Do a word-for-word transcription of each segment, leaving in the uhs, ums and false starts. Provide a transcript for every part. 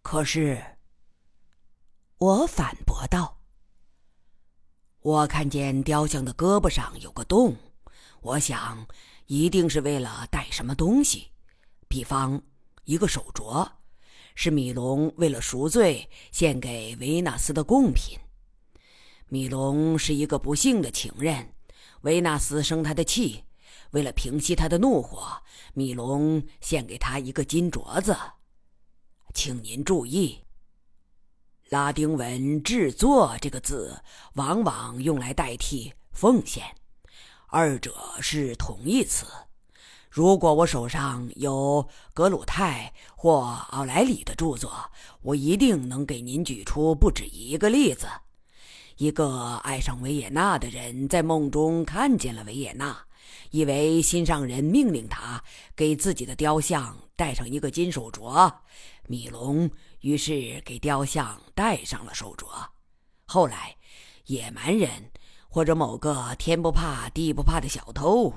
可是，我反驳道，我看见雕像的胳膊上有个洞，我想一定是为了带什么东西，比方一个手镯，是米龙为了赎罪献给维纳斯的贡品。米龙是一个不幸的情人，维纳斯生他的气，为了平息他的怒火，米龙献给他一个金镯子。请您注意，拉丁文制作这个字往往用来代替奉献，二者是同义词。如果我手上有格鲁泰或奥莱里的著作，我一定能给您举出不止一个例子。一个爱上维也纳的人在梦中看见了维也纳，以为心上人命令他给自己的雕像戴上一个金手镯，米龙于是给雕像戴上了手镯。后来野蛮人或者某个天不怕地不怕的小偷……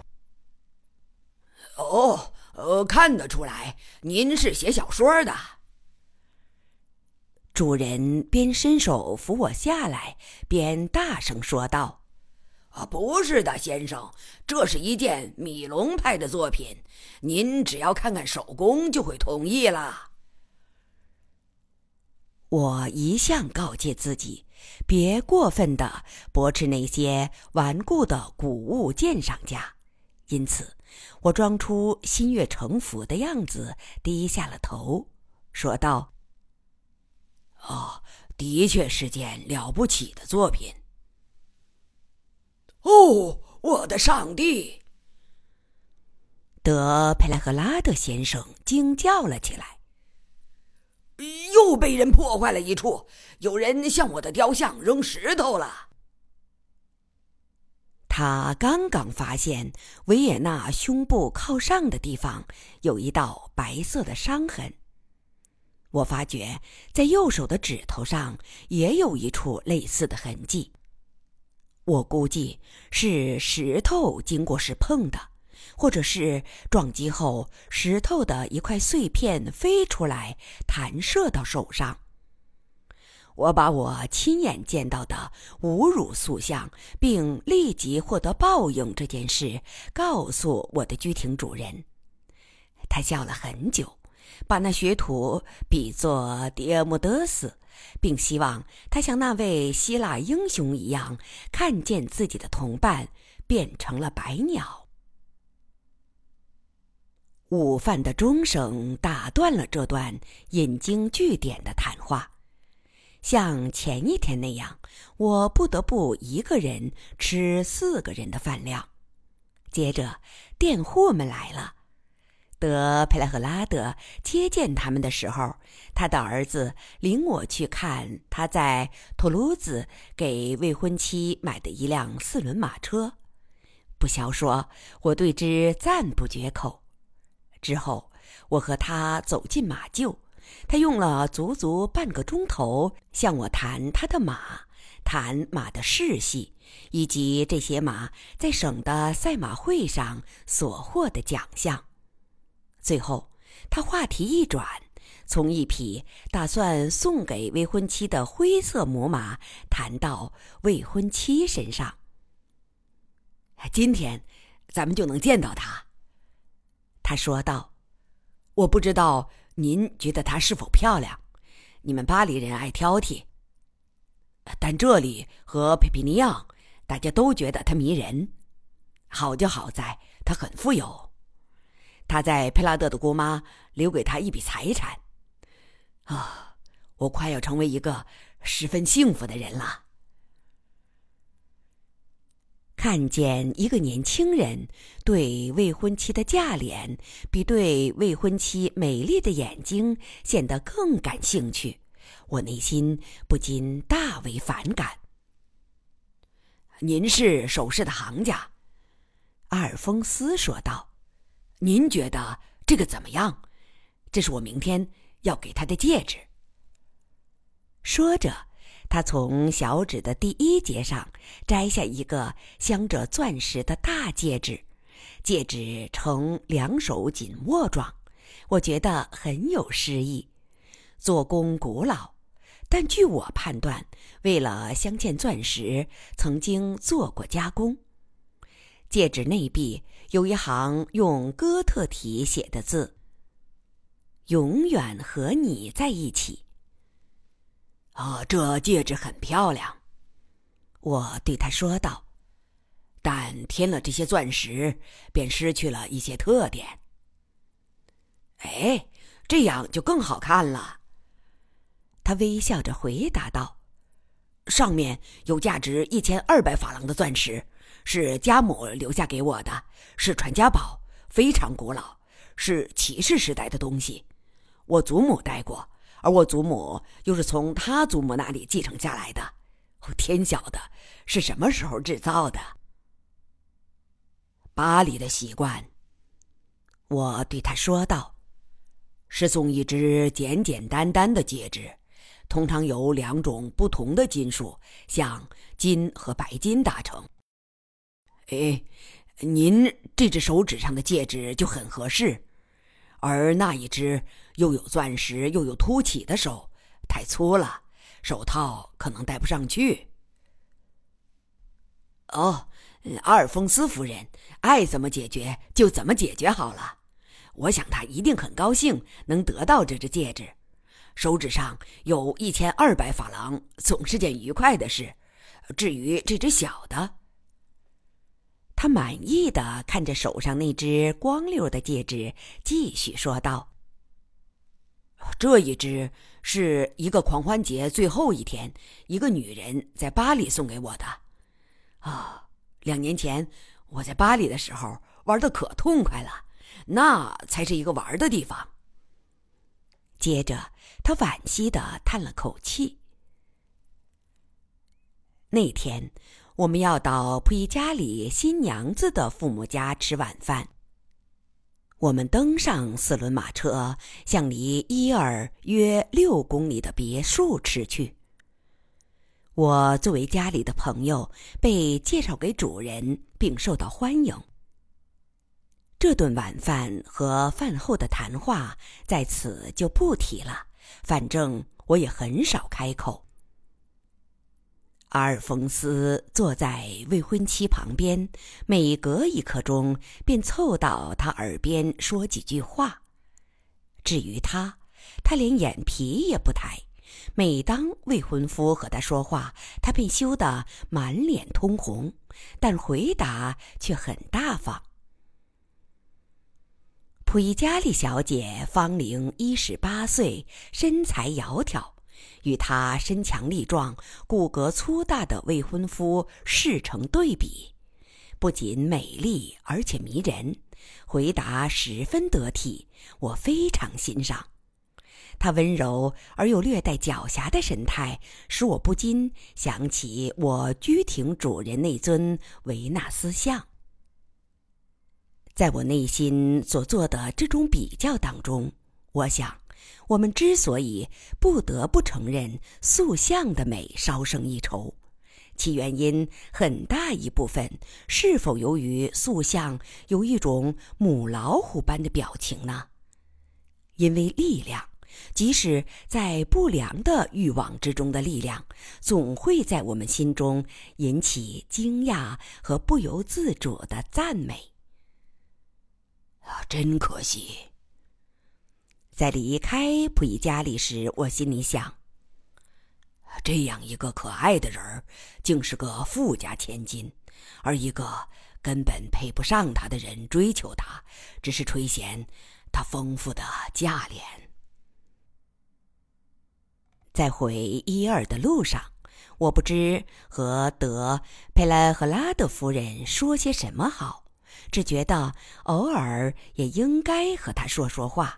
哦，呃，看得出来您是写小说的。主人边伸手扶我下来，边大声说道：啊，不是的，先生，这是一件米龙派的作品，您只要看看手工就会同意了。我一向告诫自己，别过分地驳斥那些顽固的古物鉴赏家，因此我装出心悦诚服的样子，低下了头，说道：哦，的确是件了不起的作品。哦，我的上帝！德佩莱赫拉德先生惊叫了起来。又被人破坏了一处，有人向我的雕像扔石头了。他刚刚发现维也纳胸部靠上的地方有一道白色的伤痕。我发觉在右手的指头上也有一处类似的痕迹，我估计是石头经过时碰的，或者是撞击后石头的一块碎片飞出来弹射到手上。我把我亲眼见到的侮辱塑像并立即获得报应这件事告诉我的居廷主人，他笑了很久，把那学徒比作迪俄莫德斯，并希望他像那位希腊英雄一样看见自己的同伴变成了白鸟。午饭的钟声打断了这段引经据典的谈话。像前一天那样，我不得不一个人吃四个人的饭量。接着佃户们来了，德佩莱赫拉德接见他们的时候，他的儿子领我去看他在图卢兹给未婚妻买的一辆四轮马车。不消说，我对之赞不绝口。之后我和他走进马厩，他用了足足半个钟头向我谈他的马，谈马的世系，以及这些马在省的赛马会上所获的奖项。最后他话题一转，从一匹打算送给未婚妻的灰色母马谈到未婚妻身上。今天咱们就能见到她，他说道。我不知道您觉得她是否漂亮，你们巴黎人爱挑剔，但这里和佩皮尼昂大家都觉得她迷人。好就好在她很富有，他在佩拉德的姑妈留给他一笔财产。啊，我快要成为一个十分幸福的人了。看见一个年轻人对未婚妻的嫁脸比对未婚妻美丽的眼睛显得更感兴趣，我内心不禁大为反感。您是首饰的行家，阿尔丰斯说道。您觉得这个怎么样？这是我明天要给他的戒指。说着，他从小指的第一节上摘下一个镶着钻石的大戒指，戒指呈两手紧握状，我觉得很有诗意。 做工古老，但据我判断，为了镶嵌钻石，曾经做过加工。戒指内壁有一行用哥特体写的字：永远和你在一起。哦，这戒指很漂亮，我对他说道，但添了这些钻石，便失去了一些特点。哎，这样就更好看了。他微笑着回答道，上面有价值一千二百法郎的钻石，是家母留下给我的，是传家宝，非常古老，是骑士时代的东西。我祖母戴过，而我祖母又是从她祖母那里继承下来的。哦，天晓得是什么时候制造的。巴黎的习惯，我对他说道，是送一只简简单单的戒指，通常由两种不同的金属，像金和白金打成。哎，您这只手指上的戒指就很合适，而那一只又有钻石又有凸起的手太粗了，手套可能戴不上去。哦，阿尔丰斯夫人爱怎么解决就怎么解决好了。我想她一定很高兴能得到这只戒指，手指上有一千二百法郎总是件愉快的事。至于这只小的，他满意地看着手上那只光溜的戒指，继续说道，这一只是一个狂欢节最后一天，一个女人在巴黎送给我的。啊，两年前我在巴黎的时候玩得可痛快了，那才是一个玩的地方。接着他惋惜地叹了口气。那天我们要到普伊加里新娘子的父母家吃晚饭。我们登上四轮马车，向离伊尔约六公里的别墅驰去。我作为家里的朋友，被介绍给主人，并受到欢迎。这顿晚饭和饭后的谈话在此就不提了，反正我也很少开口。阿尔丰斯坐在未婚妻旁边，每隔一刻钟便凑到他耳边说几句话。至于他，他连眼皮也不抬，每当未婚夫和他说话，他便羞得满脸通红，但回答却很大方。普伊加利小姐芳龄一十八岁，身材窈窕，与她身强力壮、骨骼粗大的未婚夫势成对比，不仅美丽而且迷人，回答十分得体，我非常欣赏。她温柔而又略带狡黠的神态，使我不禁想起我居廷主人那尊维纳斯像。在我内心所做的这种比较当中，我想我们之所以不得不承认塑像的美稍胜一筹，其原因很大一部分是否由于塑像有一种母老虎般的表情呢？因为力量，即使在不良的欲望之中的力量，总会在我们心中引起惊讶和不由自主的赞美。啊，真可惜。在离开普伊加里时，我心里想，这样一个可爱的人儿，竟是个富家千金，而一个根本配不上他的人追求他，只是垂涎他丰富的价廉。在回伊尔的路上，我不知和德佩莱赫拉德夫人说些什么好，只觉得偶尔也应该和他说说话。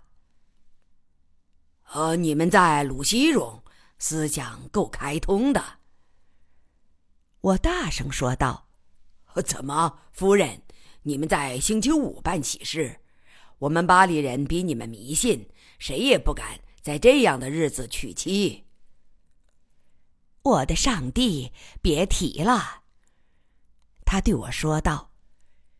呃，你们在鲁西戎思想够开通的，我大声说道。怎么，夫人，你们在星期五办喜事？我们巴黎人比你们迷信，谁也不敢在这样的日子娶妻。我的上帝，别提了，他对我说道。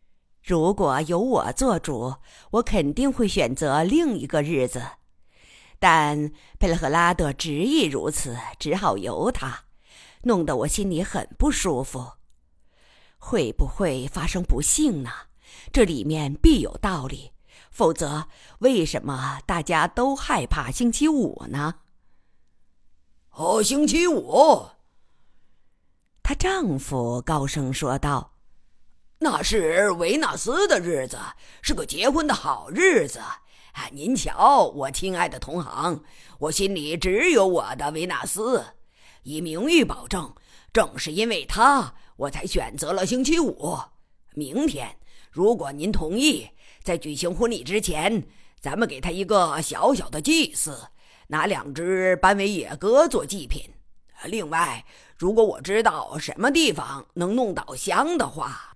如果由我做主，我肯定会选择另一个日子。 但佩勒赫拉德执意如此，只好由他，弄得我心里很不舒服。会不会发生不幸呢？这里面必有道理，否则为什么大家都害怕星期五呢？ 哦，星期五， 她丈夫高声说道， 那是维纳斯的日子，是个结婚的好日子。您瞧，我亲爱的同行，我心里只有我的维纳斯，以名誉保证，正是因为他，我才选择了星期五。明天，如果您同意，在举行婚礼之前，咱们给他一个小小的祭祀，拿两只斑尾野鸽做祭品。另外，如果我知道什么地方能弄到香的话……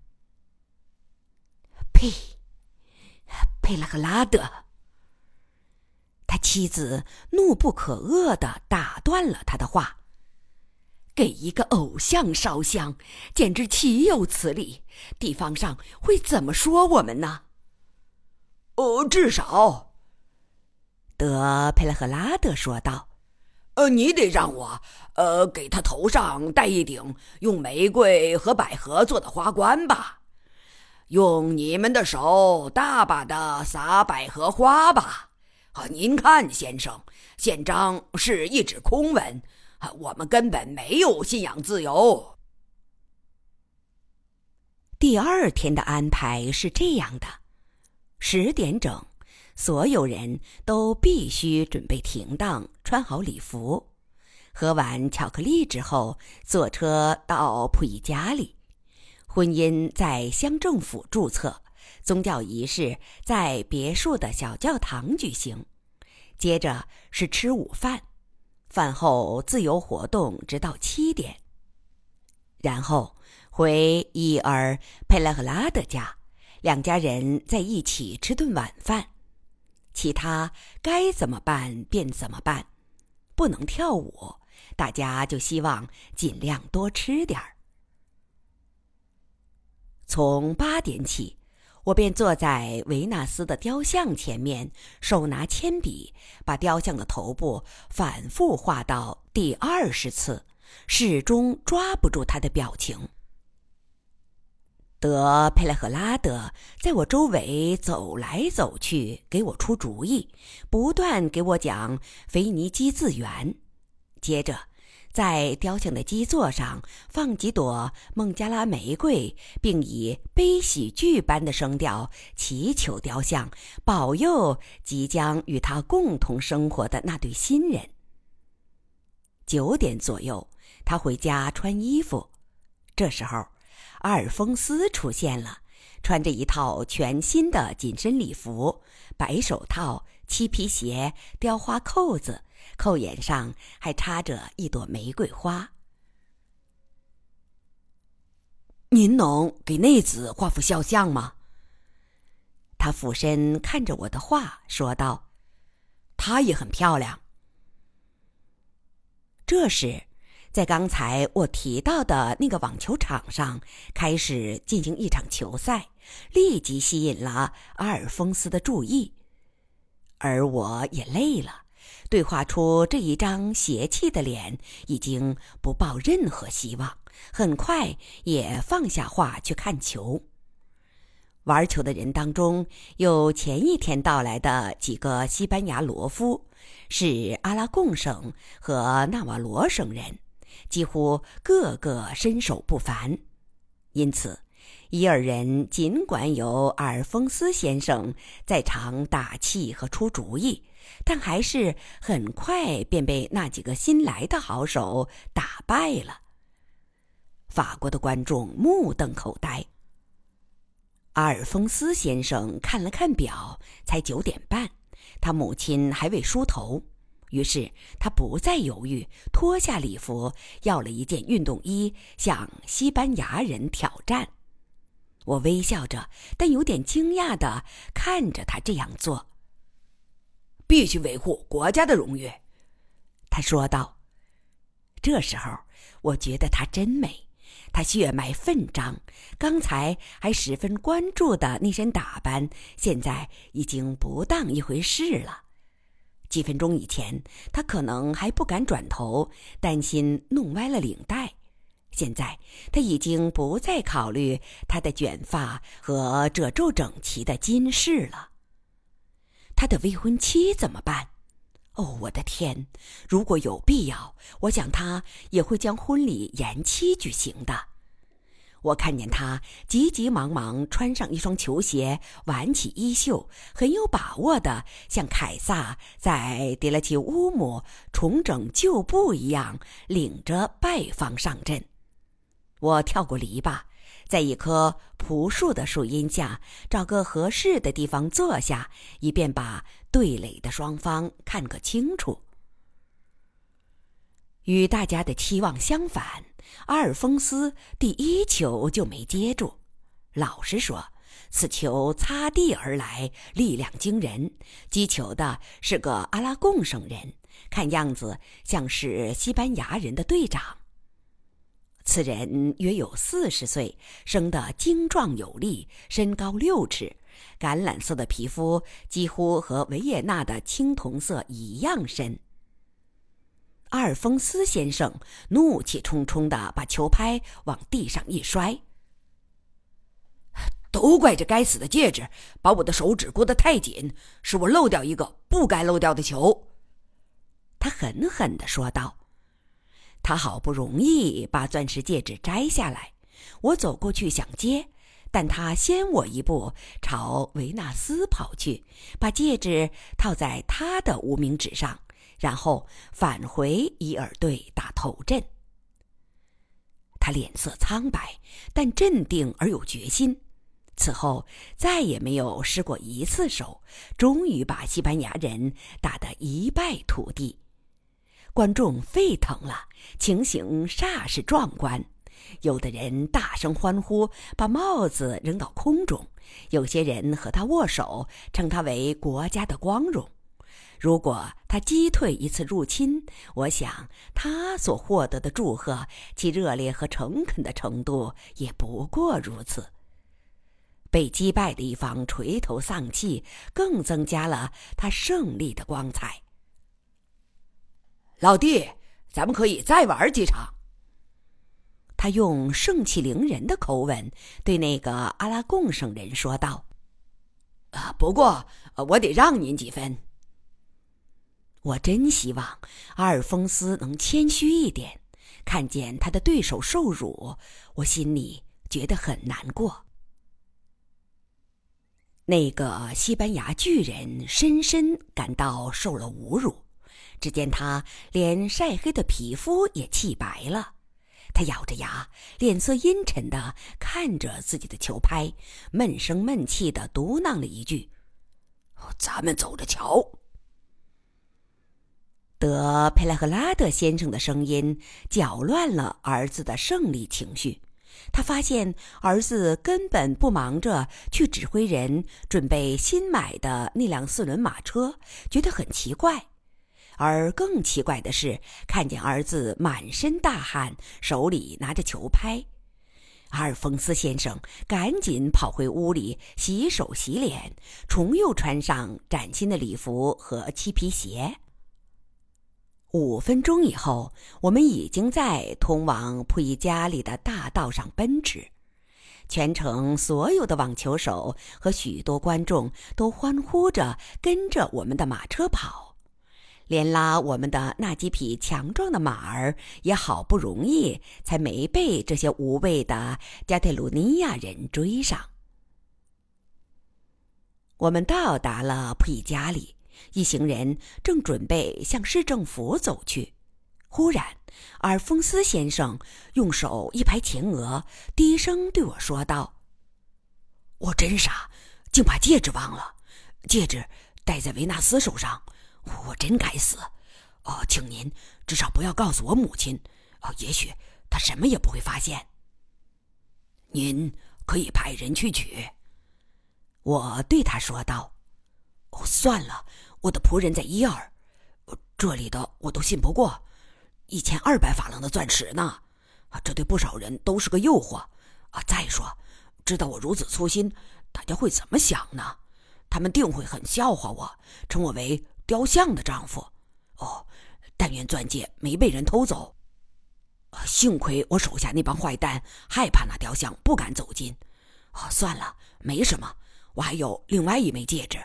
呸！佩勒赫拉德！他妻子怒不可遏地打断了他的话。给一个偶像烧香，简直岂有此理！地方上会怎么说我们呢？ 哦，至少， 德佩勒赫拉德说道， 呃，你得让我，呃，给他头上戴一顶用玫瑰和百合做的花冠吧。用你们的手大把的撒百合花吧。啊，您看，先生，宪章是一纸空文，啊，我们根本没有信仰自由。 第二天的安排是这样的：十点整，所有人都必须准备停当，穿好礼服。喝完巧克力之后，坐车到普伊家里。婚姻在乡政府注册，宗教仪式在别墅的小教堂举行。接着是吃午饭，饭后自由活动直到七点。然后回伊尔佩勒赫拉德家，两家人在一起吃顿晚饭。其他该怎么办便怎么办，不能跳舞，大家就希望尽量多吃点儿。从八点起，我便坐在维纳斯的雕像前面，手拿铅笔，把雕像的头部反复画到第二十次，始终抓不住他的表情。德佩勒赫拉德在我周围走来走去，给我出主意，不断给我讲腓尼基字源。接着在雕像的基座上放几朵孟加拉玫瑰，并以悲喜剧般的声调祈求雕像保佑即将与他共同生活的那对新人。九点左右，他回家穿衣服。这时候阿尔丰斯出现了，穿着一套全新的紧身礼服，白手套、漆皮鞋、雕花扣子，扣眼上还插着一朵玫瑰花。 您能给内子画幅肖像吗？ 他俯身看着我的画，说道：“ 她也很漂亮。” 这时，在刚才我提到的那个网球场上开始进行一场球赛，立即吸引了阿尔丰斯的注意，而我也累了，对画出这一张邪气的脸已经不抱任何希望，很快也放下画去看球。玩球的人当中有前一天到来的几个西班牙罗夫，是阿拉贡省和纳瓦罗省人，几乎个个身手不凡。因此伊尔人尽管有阿尔丰斯先生在场打气和出主意，但还是很快便被那几个新来的好手打败了。法国的观众目瞪口呆。阿尔丰斯先生看了看表，才九点半，他母亲还未梳头，于是他不再犹豫，脱下礼服，要了一件运动衣，向西班牙人挑战。我微笑着，但有点惊讶地看着他这样做。 必须维护国家的荣誉， 他说道。这时候我觉得他真美，他血脉奋张，刚才还十分关注的那身打扮，现在已经不当一回事了。 几分钟以前，他可能还不敢转头，担心弄歪了领带。现在，他已经不再考虑他的卷发和褶皱整齐的金饰了。他的未婚妻怎么办？哦，我的天！如果有必要，我想他也会将婚礼延期举行的。我看见他急急忙忙穿上一双球鞋，挽起衣袖，很有把握地像凯撒在迪勒齐乌姆重整旧部一样，领着拜访上阵。我跳过篱笆，在一棵朴树的树荫下找个合适的地方坐下，以便把对垒的双方看个清楚。与大家的期望相反，阿尔丰斯第一球就没接住。老实说，此球擦地而来，力量惊人，击球的是个阿拉贡省人，看样子像是西班牙人的队长。此人约有四十岁，生得精壮有力，身高六尺，橄榄色的皮肤几乎和维也纳的青铜色一样深。阿尔丰斯先生怒气冲冲地把球拍往地上一摔。 都怪这该死的戒指，把我的手指箍得太紧，使我漏掉一个不该漏掉的球。 他狠狠地说道。他好不容易把钻石戒指摘下来，我走过去想接，但他先我一步朝维纳斯跑去，把戒指套在他的无名指上，然后返回伊尔队打头阵。他脸色苍白，但镇定而有决心。此后再也没有失过一次手，终于把西班牙人打得一败涂地。观众沸腾了，情形煞是壮观。有的人大声欢呼，把帽子扔到空中；有些人和他握手，称他为国家的光荣。如果他击退一次入侵，我想他所获得的祝贺，其热烈和诚恳的程度也不过如此。被击败的一方垂头丧气，更增加了他胜利的光彩。 老弟，咱们可以再玩几场。 他用盛气凌人的口吻对那个阿拉贡省人说道： 啊，不过我得让您几分。 我真希望阿尔丰斯能谦虚一点，看见他的对手受辱，我心里觉得很难过。那个西班牙巨人深深感到受了侮辱，只见他连晒黑的皮肤也气白了。他咬着牙，脸色阴沉地看着自己的球拍，闷声闷气地嘟囔了一句： 咱们走着瞧。 德佩莱赫拉德先生的声音搅乱了儿子的胜利情绪。他发现儿子根本不忙着去指挥人准备新买的那辆四轮马车，觉得很奇怪。而更奇怪的是，看见儿子满身大汗，手里拿着球拍。阿尔丰斯先生赶紧跑回屋里洗手洗脸，重又穿上崭新的礼服和漆皮鞋。五分钟以后，我们已经在通往普伊加里的大道上奔驰。全程所有的网球手和许多观众都欢呼着跟着我们的马车跑，连拉我们的那几匹强壮的马儿也好不容易才没被这些无畏的加泰鲁尼亚人追上。我们到达了普伊加里，一行人正准备向市政府走去，忽然阿尔丰斯先生用手一拍前额，低声对我说道： 我真傻，竟把戒指忘了，戒指戴在维纳斯手上，我真该死。哦，请您至少不要告诉我母亲，哦，也许她什么也不会发现。您可以派人去取。 我对他说道。 哦，算了，我的仆人在伊尔，这里的我都信不过，一千二百法郎的钻石呢，这对不少人都是个诱惑啊。再说，知道我如此粗心，大家会怎么想呢？他们定会很笑话我，称我为雕像的丈夫。哦，但愿钻戒没被人偷走。幸亏我手下那帮坏蛋害怕那雕像，不敢走近。哦，算了，没什么，我还有另外一枚戒指。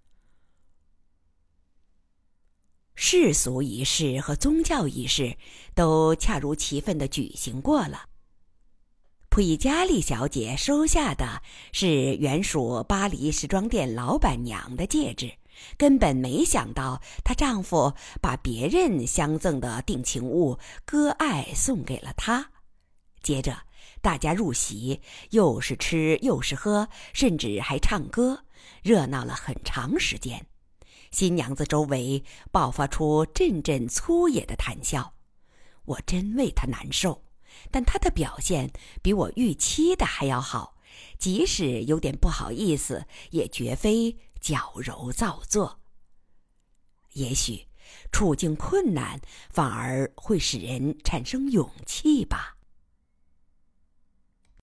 世俗仪式和宗教仪式都恰如其分地举行过了。普伊加利小姐收下的是原属巴黎时装店老板娘的戒指，根本没想到她丈夫把别人相赠的定情物割爱送给了她。接着大家入席，又是吃又是喝，甚至还唱歌，热闹了很长时间。新娘子周围爆发出阵阵粗野的谈笑，我真为她难受，但她的表现比我预期的还要好，即使有点不好意思，也绝非矫揉造作。也许处境困难反而会使人产生勇气吧。